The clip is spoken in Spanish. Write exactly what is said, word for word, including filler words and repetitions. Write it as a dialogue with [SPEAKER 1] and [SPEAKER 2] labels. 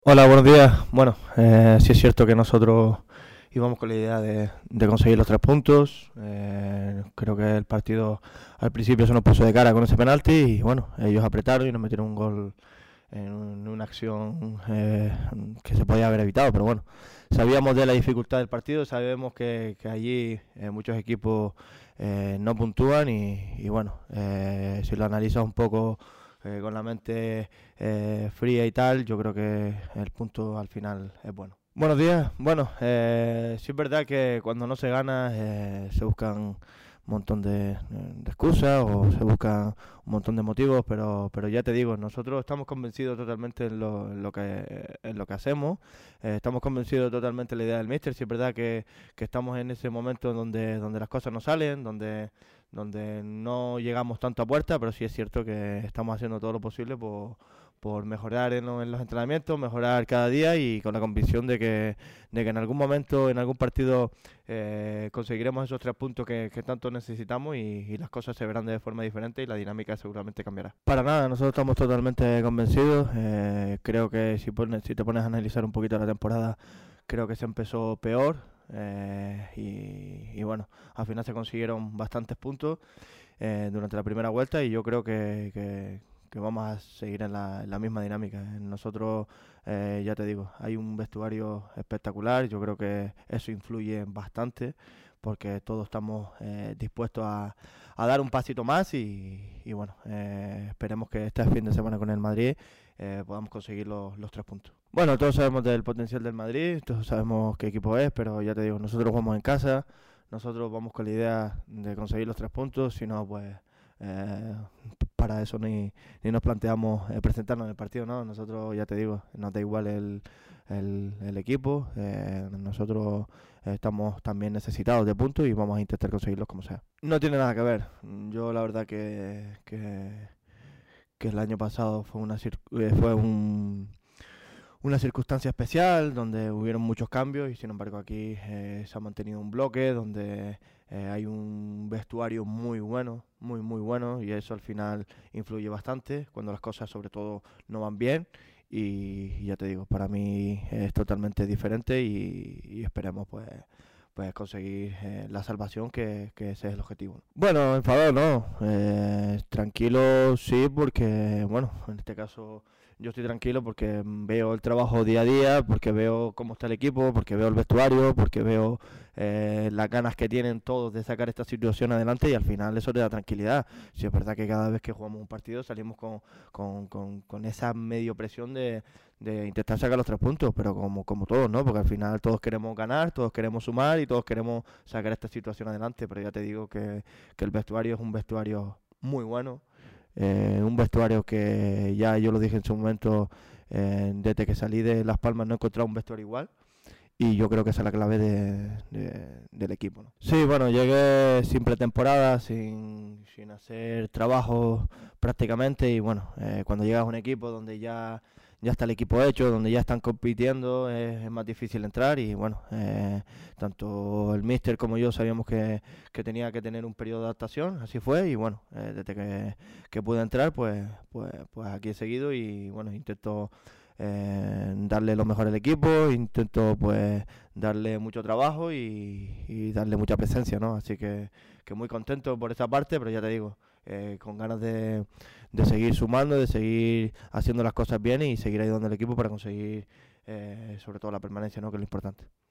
[SPEAKER 1] Hola, buenos días. Bueno, eh, sí es cierto que nosotros íbamos con la idea de, de conseguir los tres puntos. Eh, creo que el partido al principio se nos puso de cara con ese penalti y bueno, ellos apretaron y nos metieron un gol en, un- una acción eh, que se podía haber evitado, pero bueno, sabíamos de la dificultad del partido, sabemos que, que allí eh, muchos equipos eh, no puntúan y, y bueno, eh, si lo analizas un poco eh, con la mente eh, fría y tal, yo creo que el punto al final es bueno. Buenos días. Bueno, eh, sí es verdad que cuando no se gana eh, se buscan un montón de, de excusas o se buscan un montón de motivos, pero, pero ya te digo, nosotros estamos convencidos totalmente en lo, en lo que, en lo que hacemos, eh, estamos convencidos totalmente en la idea del míster, sí es verdad que, que estamos en ese momento donde, donde las cosas no salen, donde, donde no llegamos tanto a puerta, pero sí es cierto que estamos haciendo todo lo posible por por mejorar en, lo- en los entrenamientos, mejorar cada día y con la convicción de que, de que en algún momento, en algún partido, eh, conseguiremos esos tres puntos que, que tanto necesitamos y, y las cosas se verán de forma diferente y la dinámica seguramente cambiará. Para nada, nosotros estamos totalmente convencidos. Eh, creo que si, pones, si te pones a analizar un poquito la temporada, creo que se empezó peor. eh, y, y bueno, al final se consiguieron bastantes puntos eh, durante la primera vuelta y yo creo que, que, que vamos a seguir en la, en la misma dinámica. Nosotros, eh, ya te digo, hay un vestuario espectacular, yo creo que eso influye bastante porque todos estamos eh, dispuestos a, a dar un pasito más y, y bueno, eh, esperemos que este fin de semana con el Madrid eh, podamos conseguir los, los tres puntos. Bueno, todos sabemos del potencial del Madrid, todos sabemos qué equipo es, pero ya te digo, nosotros jugamos en casa, nosotros vamos con la idea de conseguir los tres puntos, si no, pues eh, para eso ni, ni nos planteamos eh, presentarnos en el partido, ¿no? Nosotros, ya te digo, nos da igual el, el, el equipo, eh, nosotros estamos también necesitados de puntos y vamos a intentar conseguirlos como sea. No tiene nada que ver, yo la verdad que, que, que el año pasado fue, una, eh, fue un una circunstancia especial donde hubieron muchos cambios y sin embargo aquí eh, se ha mantenido un bloque donde eh, hay un vestuario muy bueno, muy muy bueno y eso al final influye bastante cuando las cosas sobre todo no van bien y, y ya te digo, para mí es totalmente diferente y, y esperemos pues pues conseguir eh, la salvación que, que ese es el objetivo. Bueno, enfadado no, eh, tranquilo sí porque bueno, en este caso yo estoy tranquilo porque veo el trabajo día a día, porque veo cómo está el equipo, porque veo el vestuario, porque veo eh, las ganas que tienen todos de sacar esta situación adelante y al final eso te da tranquilidad. Si es verdad que cada vez que jugamos un partido salimos con, con, con, con esa medio presión de, de intentar sacar los tres puntos, pero como, como todos, ¿no? Porque al final todos queremos ganar, todos queremos sumar y todos queremos sacar esta situación adelante, pero ya te digo que, que el vestuario es un vestuario muy bueno, eh, un vestuario que ya yo lo dije en su momento, eh, desde que salí de Las Palmas no he encontrado un vestuario igual y yo creo que esa es la clave de, de- del equipo, ¿no? Sí, bueno, llegué sin pretemporada, sin, sin hacer trabajo prácticamente y bueno, eh, cuando llegas a un equipo donde ya, ya está el equipo hecho, donde ya están compitiendo, es, es más difícil entrar y bueno, eh, tanto el míster como yo sabíamos que, que tenía que tener un periodo de adaptación, así fue y bueno, eh, desde que, que pude entrar pues, pues, pues aquí he seguido y bueno, intento eh, darle lo mejor al equipo, intento pues darle mucho trabajo y, y darle mucha presencia, ¿no? Así que, que muy contento por esa parte, pero ya te digo, eh, con ganas de, de seguir sumando, de seguir haciendo las cosas bien y seguir ayudando al equipo para conseguir eh, sobre todo la permanencia, ¿no? Que es lo importante.